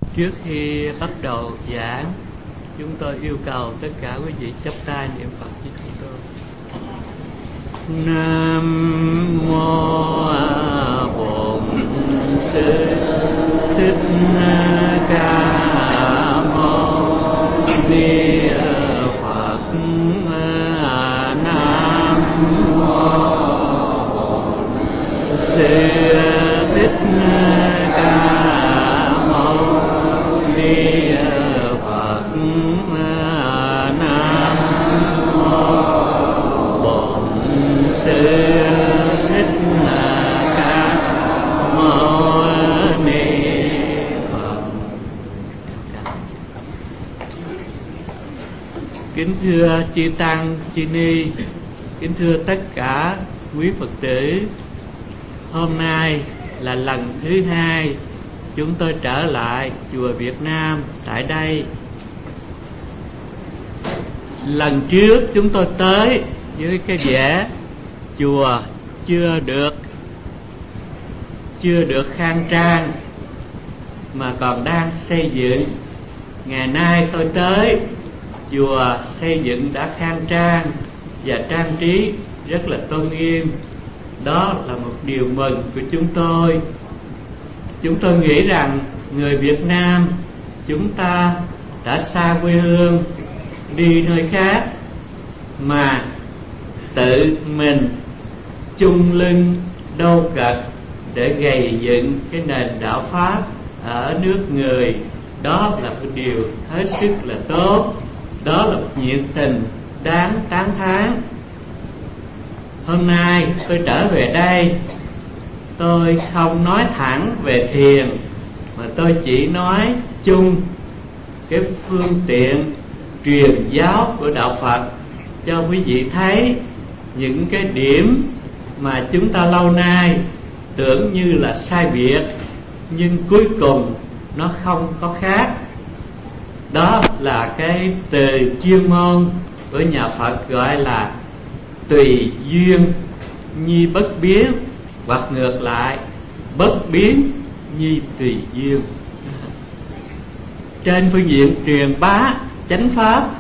Trước khi bắt đầu giảng, chúng tôi yêu cầu tất cả quý vị chắp tay niệm Phật với chúng tôi. Nam mô Bổn Sư Thích Ca Mâu Ni Phật. Nam mô Sư Thích Ca Mâu Ni Phật. Nam mô Bổn Sư Thích Ca Mâu Ni Phật. Kính thưa chư tăng, chư ni, kính thưa tất cả quý Phật tử, hôm nay là lần thứ hai chúng tôi trở lại chùa Việt Nam tại đây. Lần trước chúng tôi tới với cái vẻ chùa chưa được khang trang mà còn đang xây dựng. Ngày nay tôi tới, chùa xây dựng đã khang trang và trang trí rất là tôn nghiêm. Đó là một điều mừng của chúng tôi. Chúng tôi nghĩ rằng người Việt Nam chúng ta đã xa quê hương đi nơi khác mà tự mình chung lưng đâu cật để gầy dựng cái nền đạo Pháp ở nước người. Đó là một điều hết sức là tốt. Đó là một nhiệt tình đáng tán thán. Hôm nay tôi trở về đây, tôi không nói thẳng về thiền, mà tôi chỉ nói chung cái phương tiện truyền giáo của đạo Phật cho quý vị thấy những cái điểm mà chúng ta lâu nay tưởng như là sai biệt, nhưng cuối cùng nó không có khác. Đó là cái từ chuyên môn của nhà Phật gọi là tùy duyên nhi bất biến, hoặc ngược lại, bất biến nhi tùy duyên. Trên phương diện truyền bá chánh pháp,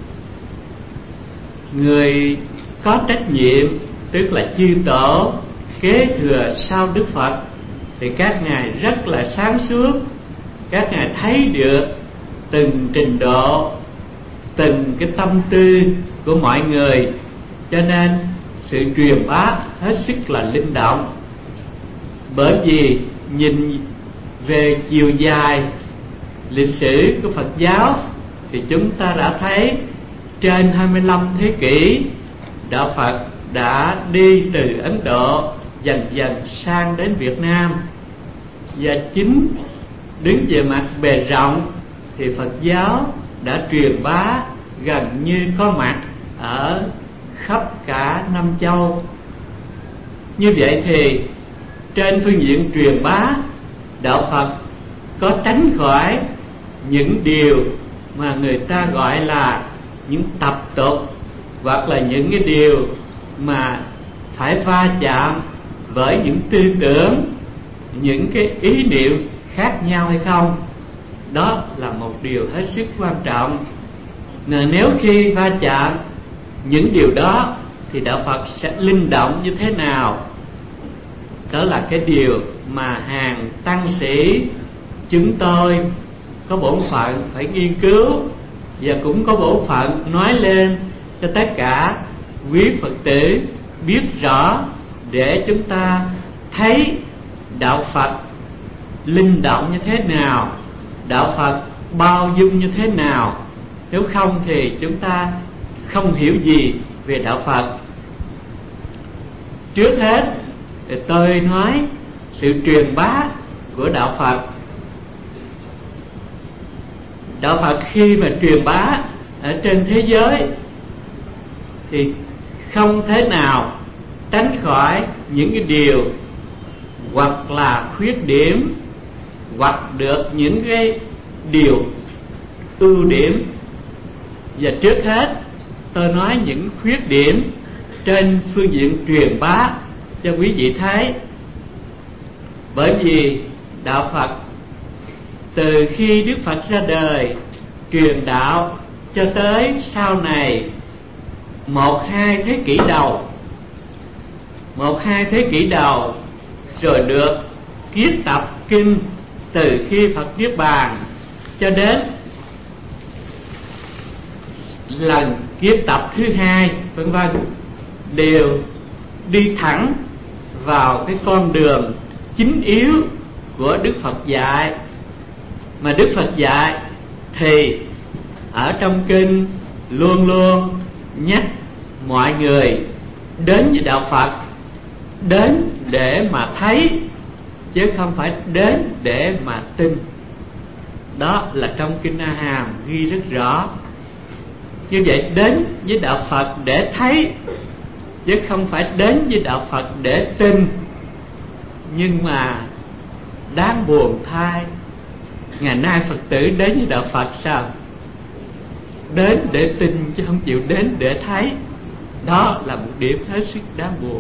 người có trách nhiệm, tức là chư tổ kế thừa sau Đức Phật, thì các ngài rất là sáng suốt. Các ngài thấy được từng trình độ, từng cái tâm tư của mọi người, cho nên sự truyền bá hết sức là linh động. Bởi vì nhìn về chiều dài lịch sử của Phật giáo thì chúng ta đã thấy trên 25 thế kỷ, đạo Phật đã đi từ Ấn Độ dần dần sang đến Việt Nam. Và chính đứng về mặt bề rộng thì Phật giáo đã truyền bá gần như có mặt ở khắp cả năm châu. Như vậy thì trên phương diện truyền bá, đạo Phật có tránh khỏi những điều mà người ta gọi là những tập tục, hoặc là những cái điều mà phải va chạm với những tư tưởng, những cái ý niệm khác nhau hay không? Đó là một điều hết sức quan trọng. Nếu khi va chạm những điều đó thì đạo Phật sẽ linh động như thế nào? Đó là cái điều mà hàng tăng sĩ chúng tôi có bổn phận phải nghiên cứu, và cũng có bổn phận nói lên cho tất cả quý Phật tử biết rõ, để chúng ta thấy đạo Phật linh động như thế nào, đạo Phật bao dung như thế nào. Nếu không thì chúng ta không hiểu gì về đạo Phật. Trước hết thì tôi nói sự truyền bá của đạo Phật. Đạo Phật khi mà truyền bá ở trên thế giới thì không thể nào tránh khỏi những cái điều hoặc là khuyết điểm, hoặc được những cái điều ưu điểm. Và trước hết tôi nói những khuyết điểm trên phương diện truyền bá cho quý vị thấy. Bởi vì đạo Phật từ khi Đức Phật ra đời truyền đạo cho tới sau này 1-2 thế kỷ đầu, rồi được kiết tập kinh từ khi Phật Niết Bàn cho đến lần kiết tập thứ 2 vân vân, đều đi thẳng vào cái con đường chính yếu của Đức Phật dạy. Mà Đức Phật dạy thì ở trong kinh luôn luôn nhắc mọi người đến với đạo Phật, đến để mà thấy chứ không phải đến để mà tin. Đó là trong kinh A Hàm ghi rất rõ. Như vậy đến với đạo Phật để thấy chứ không phải đến với đạo Phật để tin. Nhưng mà đáng buồn thay, ngày nay Phật tử đến với đạo Phật sao? Đến để tin chứ không chịu đến để thấy. Đó là một điểm hết sức đáng buồn.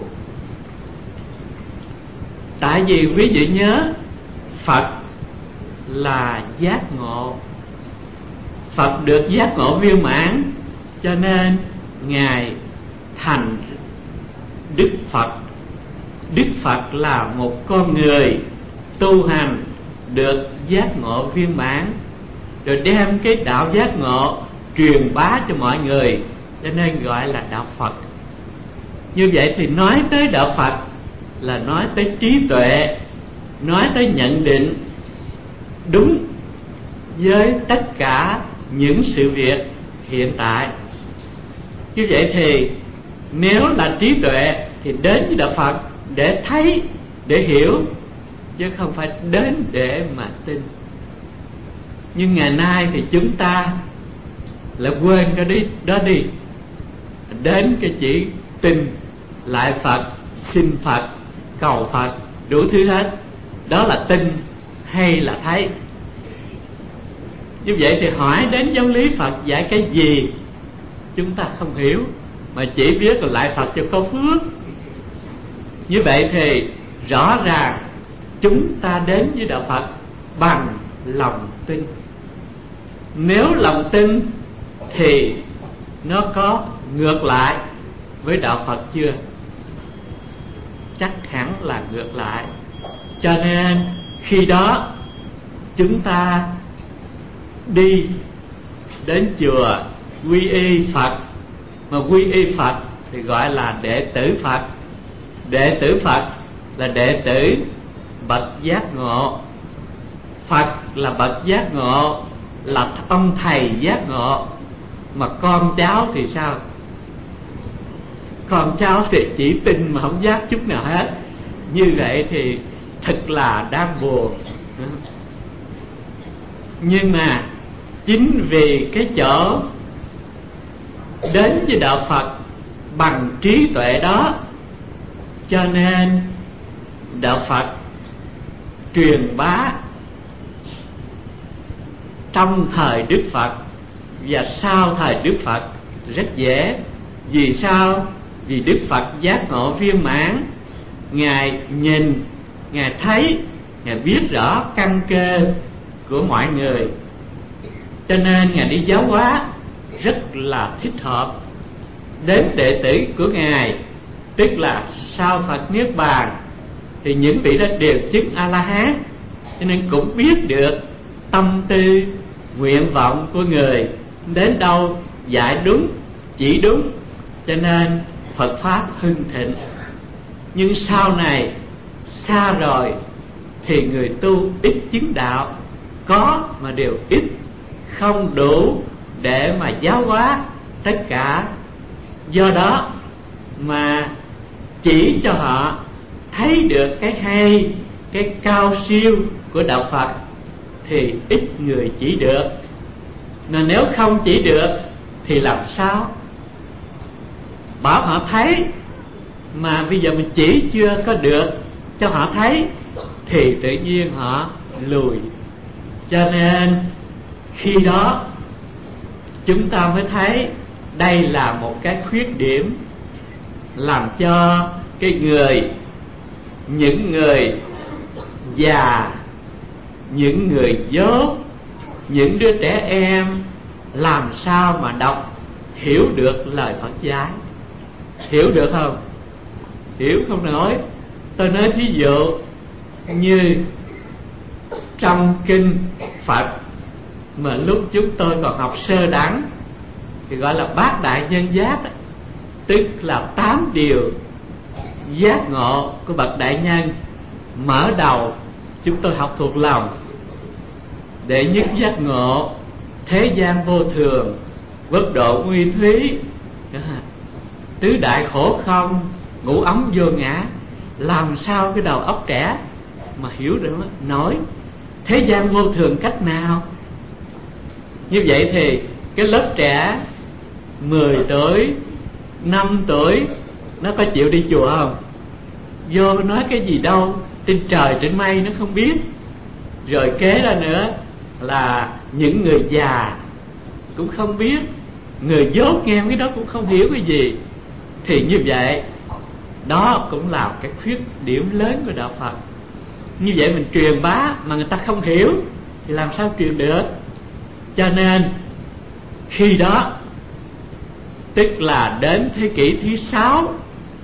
Tại vì quý vị nhớ, Phật là giác ngộ, Phật được giác ngộ viên mãn, cho nên Ngài thành Đức Phật. Đức Phật là một con người tu hành được giác ngộ viên mãn, rồi đem cái đạo giác ngộ truyền bá cho mọi người, cho nên gọi là đạo Phật. Như vậy thì nói tới đạo Phật là nói tới trí tuệ, nói tới nhận định đúng với tất cả những sự việc hiện tại. Như vậy thì nếu là trí tuệ thì đến với đạo Phật để thấy, để hiểu, chứ không phải đến để mà tin. Nhưng ngày nay thì chúng ta lại quên cái đó đi, đến cái chỉ tin, lại Phật, xin Phật, cầu Phật, đủ thứ hết. Đó là tin hay là thấy? Như vậy thì hỏi đến giáo lý Phật dạy cái gì chúng ta không hiểu, mà chỉ biết là lại Phật cho có phước. Như vậy thì rõ ràng chúng ta đến với đạo Phật bằng lòng tin. Nếu lòng tin thì nó có ngược lại với đạo Phật chưa? Chắc hẳn là ngược lại. Cho nên khi đó chúng ta đi đến chùa quy y Phật, mà quy y Phật thì gọi là đệ tử Phật. Đệ tử Phật là đệ tử bậc giác ngộ. Phật là bậc giác ngộ, là ông thầy giác ngộ. Mà con cháu thì sao? Con cháu thì chỉ tin mà không giác chút nào hết. Như vậy thì thật là đáng buồn. Nhưng mà chính vì cái chỗ đến với đạo Phật bằng trí tuệ đó, cho nên đạo Phật truyền bá trong thời Đức Phật và sau thời Đức Phật rất dễ. Vì sao? Vì Đức Phật giác ngộ viên mãn, Ngài nhìn, Ngài thấy, Ngài biết rõ căn cơ của mọi người, cho nên Ngài đi giáo hóa rất là thích hợp. Đến đệ tử của Ngài, tức là sau Phật Niết Bàn, thì những vị đó đều chứng A-la-hán, cho nên cũng biết được tâm tư, nguyện vọng của người đến đâu, dạy đúng, chỉ đúng, cho nên Phật Pháp hưng thịnh. Nhưng sau này xa rồi thì người tu ít chứng đạo, có mà đều ít, không đủ để mà giáo hóa tất cả. Do đó mà chỉ cho họ thấy được cái hay, cái cao siêu của đạo Phật thì ít người chỉ được. Mà nếu không chỉ được thì làm sao? Bảo họ thấy mà bây giờ mình chỉ chưa có được cho họ thấy thì tự nhiên họ lùi. Cho nên khi đó chúng ta mới thấy đây là một cái khuyết điểm, làm cho những người già những người dốt, những đứa trẻ em làm sao mà đọc hiểu được lời Phật dạy? Hiểu được không? Hiểu không nổi. Tôi nói ví dụ như trong kinh Phật mà lúc chúng tôi còn học sơ đẳng thì gọi là bát đại nhân giác, tức là 8 điều giác ngộ của bậc đại nhân. Mở đầu chúng tôi học thuộc lòng: đệ nhất giác ngộ, thế gian vô thường, bất độ nguy thúy, tứ đại khổ không, ngũ ấm vô ngã. Làm sao cái đầu óc trẻ mà hiểu được nói thế gian vô thường cách nào? Như vậy thì cái lớp trẻ 10 tuổi, 5 tuổi nó có chịu đi chùa không? Vô nói cái gì đâu, trên trời trên mây nó không biết. Rồi kế ra nữa là những người già cũng không biết, người dốt nghe cái đó cũng không hiểu cái gì. Thì như vậy đó cũng là cái khuyết điểm lớn của đạo Phật. Như vậy mình truyền bá mà người ta không hiểu thì làm sao truyền được? Cho nên khi đó, tức là đến thế kỷ thứ 6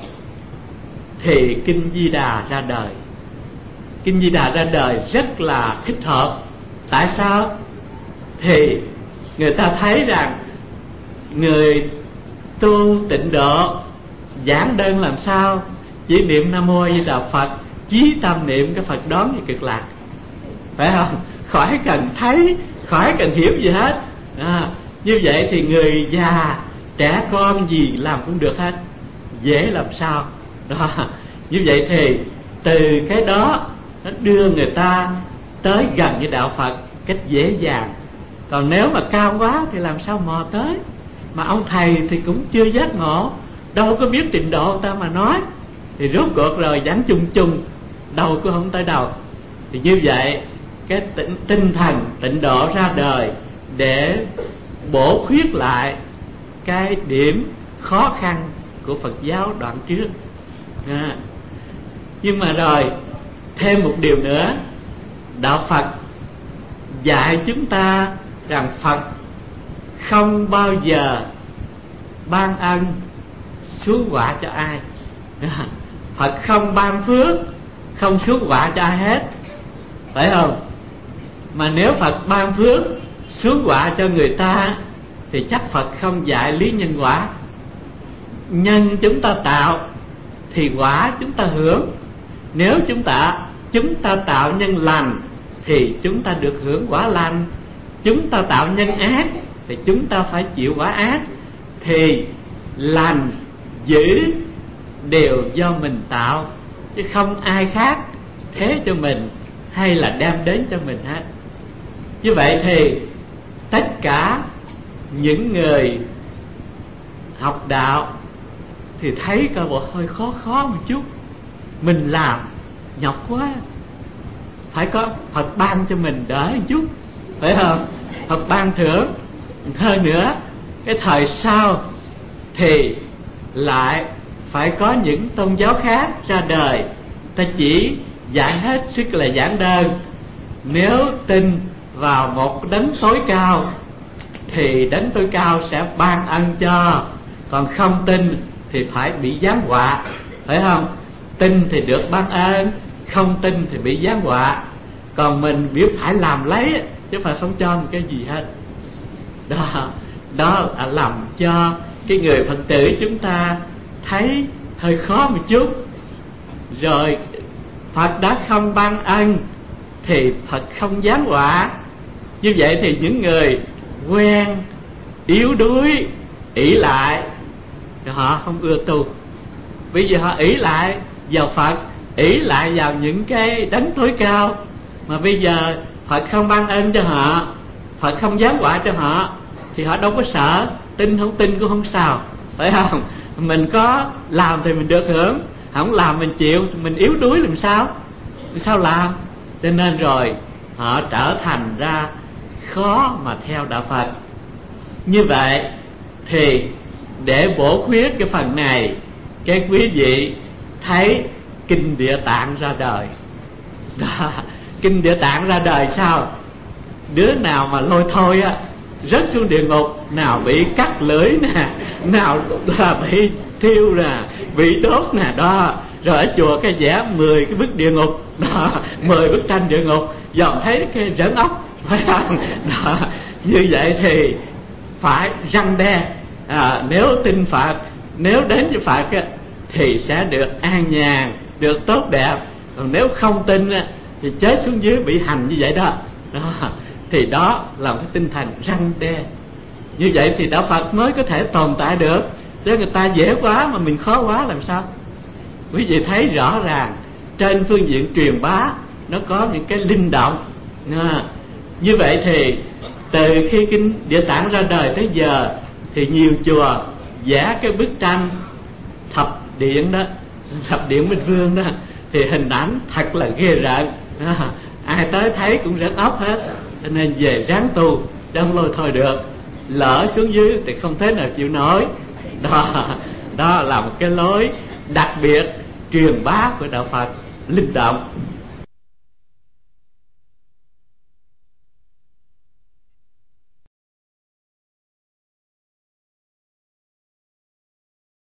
thì Kinh Di Đà ra đời. Kinh Di Đà ra đời rất là thích hợp. Tại sao? Thì người ta thấy rằng người tu tịnh độ giảng đơn làm sao chỉ niệm Nam Mô A Di Đà Phật, chí tâm niệm cái Phật đón về cực lạc, phải không? Khỏi cần thấy, khỏi cần hiểu gì hết. Như vậy thì người già, trẻ con gì làm cũng được hết, dễ làm sao đó. Như vậy thì từ cái đó nó đưa người ta tới gần với đạo Phật cách dễ dàng. Còn nếu mà cao quá thì làm sao mò tới? Mà ông thầy thì cũng chưa giác ngộ, đâu có biết tịnh độ ta mà nói, thì rốt cuộc rồi giảng chung chung, đâu có không tới đâu. Thì như vậy cái tinh thần tịnh độ ra đời để bổ khuyết lại cái điểm khó khăn của Phật giáo đoạn trước. Nhưng mà rồi thêm một điều nữa, đạo Phật dạy chúng ta rằng Phật không bao giờ ban ân xuống quả cho ai. Phật không ban phước, không xuống quả cho ai hết, phải không? Mà nếu Phật ban phước xuống quả cho người ta thì chắc Phật không dạy lý nhân quả. Nhân chúng ta tạo thì quả chúng ta hưởng. Nếu chúng ta tạo nhân lành thì chúng ta được hưởng quả lành. Chúng ta tạo nhân ác thì chúng ta phải chịu quả ác. Thì lành dữ đều do mình tạo, chứ không ai khác thế cho mình hay là đem đến cho mình hết. Như vậy thì tất cả những người học đạo thì thấy coi bộ hơi khó một chút, mình làm nhọc quá, phải có Phật ban cho mình đỡ một chút, phải không? Phật ban thưởng. Hơn nữa cái thời sau thì lại phải có những tôn giáo khác ra đời, ta chỉ giảng hết sức là giảng đơn. Nếu tin vào một đấng tối cao thì đấng tối cao sẽ ban ân cho, còn không tin thì phải bị giáng họa, phải không? Tin thì được ban ơn, không tin thì bị giáng họa. Còn mình biết phải làm lấy chứ phải không cho một cái gì hết. Đó là làm cho cái người Phật tử chúng ta thấy hơi khó một chút. Rồi Phật đã không ban ân thì Phật không giáng họa. Như vậy thì những người quen yếu đuối, ỷ lại, họ không ưa tu. Bây giờ họ ỷ lại vào Phật, ỷ lại vào những cái đấng tối cao, mà bây giờ Phật không ban ân cho họ, Phật không giáng họa cho họ, thì họ đâu có sợ. Tin không tin cũng không sao, phải không? Mình có làm thì mình được hưởng, không làm mình chịu, mình yếu đuối làm sao làm. Cho nên rồi họ trở thành ra khó mà theo đạo Phật. Như vậy thì để bổ khuyết cái phần này, cái quý vị thấy Kinh Địa Tạng ra đời đó. Kinh Địa Tạng ra đời sao? Đứa nào mà lôi thôi á rớt xuống địa ngục, nào bị cắt lưỡi nè, nào là bị thiêu nè, bị đốt nè đó. Rồi ở chùa cái vẽ 10 cái bức địa ngục đó, 10 bức tranh địa ngục, dòm thấy cái rỡn ốc, phải không? Đó. Như vậy thì phải răn đe. Nếu tin Phật, nếu đến với Phật á, thì sẽ được an nhàn, được tốt đẹp. Còn nếu không tin á, thì chết xuống dưới bị hành như vậy đó. Thì đó là một cái tinh thần răn đe. Như vậy thì đạo Phật mới có thể tồn tại được. Chứ người ta dễ quá mà mình khó quá làm sao? Quý vị thấy rõ ràng trên phương diện truyền bá nó có những cái linh động. Như vậy thì từ khi Kinh Địa Tạng ra đời tới giờ thì nhiều chùa vẽ cái bức tranh thập điện đó, thập điện Minh Vương đó, thì hình ảnh thật là ghê rợn. Ai tới thấy cũng rớt óc hết. Cho nên về ráng tu, không lôi thôi được. Lỡ xuống dưới thì không thế nào chịu nổi. Đó là một cái lối đặc biệt truyền bá của đạo Phật, linh động.